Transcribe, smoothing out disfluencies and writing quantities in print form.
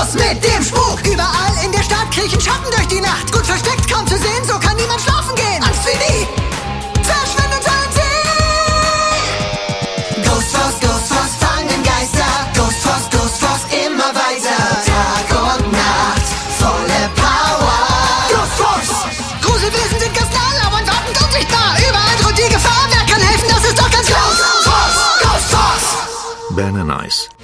Schluss mit dem Spuk! Überall in der Stadt kriechen Schatten durch die Nacht. Gut versteckt, kaum zu sehen, so kann niemand schlafen gehen. Angst wie nie! Verschwinden sollen sie! Ghost Force, fangen Geister. Ghost Force, immer weiter. Tag und Nacht, volle Power. Ghost Force! Gruselwesen sind ganz nah, lauern, warten unsichtbar. Überall droht die Gefahr. Wer kann helfen? Das ist doch ganz klar. Ghost Force! Ben Ice.